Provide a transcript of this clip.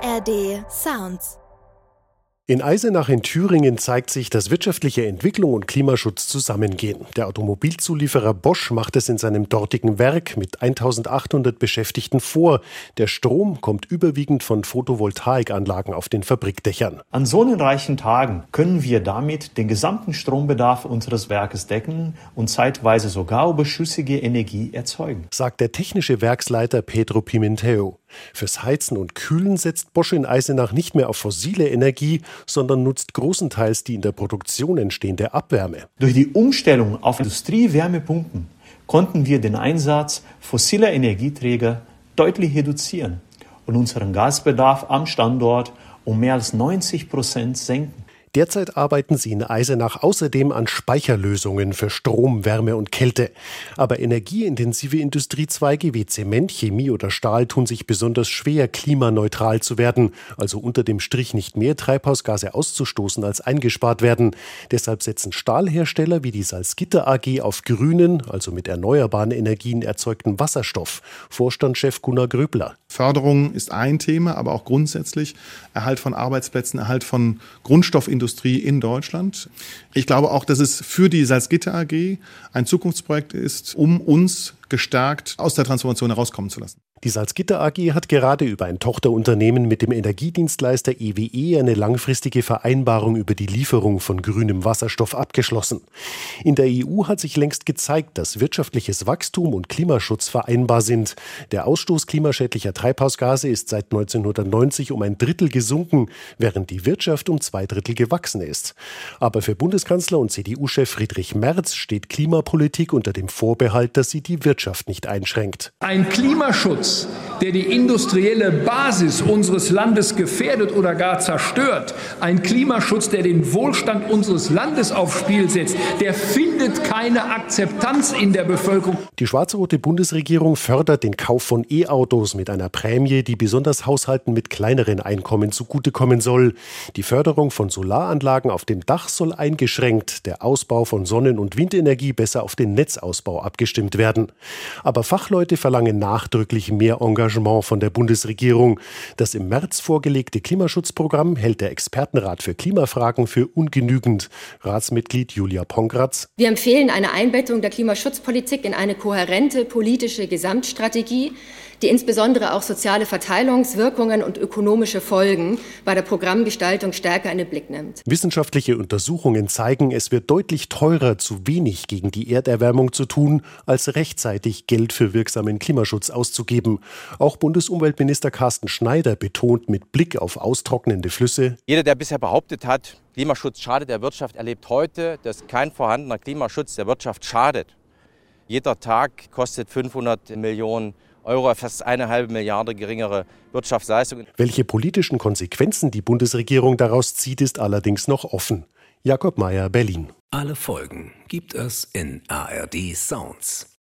ARD Sounds. In Eisenach in Thüringen zeigt sich, dass wirtschaftliche Entwicklung und Klimaschutz zusammengehen. Der Automobilzulieferer Bosch macht es in seinem dortigen Werk mit 1800 Beschäftigten vor. Der Strom kommt überwiegend von Photovoltaikanlagen auf den Fabrikdächern. An sonnenreichen Tagen können wir damit den gesamten Strombedarf unseres Werkes decken und zeitweise sogar überschüssige Energie erzeugen, sagt der technische Werksleiter Pedro Pimentel. Fürs Heizen und Kühlen setzt Bosch in Eisenach nicht mehr auf fossile Energie, sondern nutzt großenteils die in der Produktion entstehende Abwärme. Durch die Umstellung auf Industriewärmepumpen konnten wir den Einsatz fossiler Energieträger deutlich reduzieren und unseren Gasbedarf am Standort um mehr als 90% senken. Derzeit arbeiten sie in Eisenach außerdem an Speicherlösungen für Strom, Wärme und Kälte. Aber energieintensive Industriezweige wie Zement, Chemie oder Stahl tun sich besonders schwer, klimaneutral zu werden, also unter dem Strich nicht mehr Treibhausgase auszustoßen, als eingespart werden. Deshalb setzen Stahlhersteller wie die Salzgitter AG auf grünen, also mit erneuerbaren Energien erzeugten Wasserstoff. Vorstandschef Gunnar Gröbler. Förderung ist ein Thema, aber auch grundsätzlich Erhalt von Arbeitsplätzen, Erhalt von Grundstoffindustrie in Deutschland. Ich glaube auch, dass es für die Salzgitter AG ein Zukunftsprojekt ist, um uns gestärkt aus der Transformation herauskommen zu lassen. Die Salzgitter AG hat gerade über ein Tochterunternehmen mit dem Energiedienstleister EWE eine langfristige Vereinbarung über die Lieferung von grünem Wasserstoff abgeschlossen. In der EU hat sich längst gezeigt, dass wirtschaftliches Wachstum und Klimaschutz vereinbar sind. Der Ausstoß klimaschädlicher Treibhausgase ist seit 1990 um 1/3 gesunken, während die Wirtschaft um 2/3 gewachsen ist. Aber für Bundeskanzler und CDU-Chef Friedrich Merz steht Klimapolitik unter dem Vorbehalt, dass sie die Wirtschaft nicht einschränkt. Ein Klimaschutz, der die industrielle Basis unseres Landes gefährdet oder gar zerstört, ein Klimaschutz, der den Wohlstand unseres Landes aufs Spiel setzt, der findet keine Akzeptanz in der Bevölkerung. Die schwarz-rote Bundesregierung fördert den Kauf von E-Autos mit einer Prämie, die besonders Haushalten mit kleineren Einkommen zugutekommen soll. Die Förderung von Solaranlagen auf dem Dach soll eingeschränkt, der Ausbau von Sonnen- und Windenergie besser auf den Netzausbau abgestimmt werden. Aber Fachleute verlangen nachdrücklich mehr Engagement von der Bundesregierung. Das im März vorgelegte Klimaschutzprogramm hält der Expertenrat für Klimafragen für ungenügend. Ratsmitglied Julia Pongratz. Wir empfehlen eine Einbettung der Klimaschutzpolitik in eine kohärente politische Gesamtstrategie, die insbesondere auch soziale Verteilungswirkungen und ökonomische Folgen bei der Programmgestaltung stärker in den Blick nimmt. Wissenschaftliche Untersuchungen zeigen, es wird deutlich teurer, zu wenig gegen die Erderwärmung zu tun, als rechtzeitig Geld für wirksamen Klimaschutz auszugeben. Auch Bundesumweltminister Carsten Schneider betont mit Blick auf austrocknende Flüsse: Jeder, der bisher behauptet hat, Klimaschutz schadet der Wirtschaft, erlebt heute, dass kein vorhandener Klimaschutz der Wirtschaft schadet. Jeder Tag kostet 500 Millionen Euro, fast 1,5 Milliarde geringere Wirtschaftsleistung. Welche politischen Konsequenzen die Bundesregierung daraus zieht, ist allerdings noch offen. Jakob Mayer, Berlin. Alle Folgen gibt es in ARD Sounds.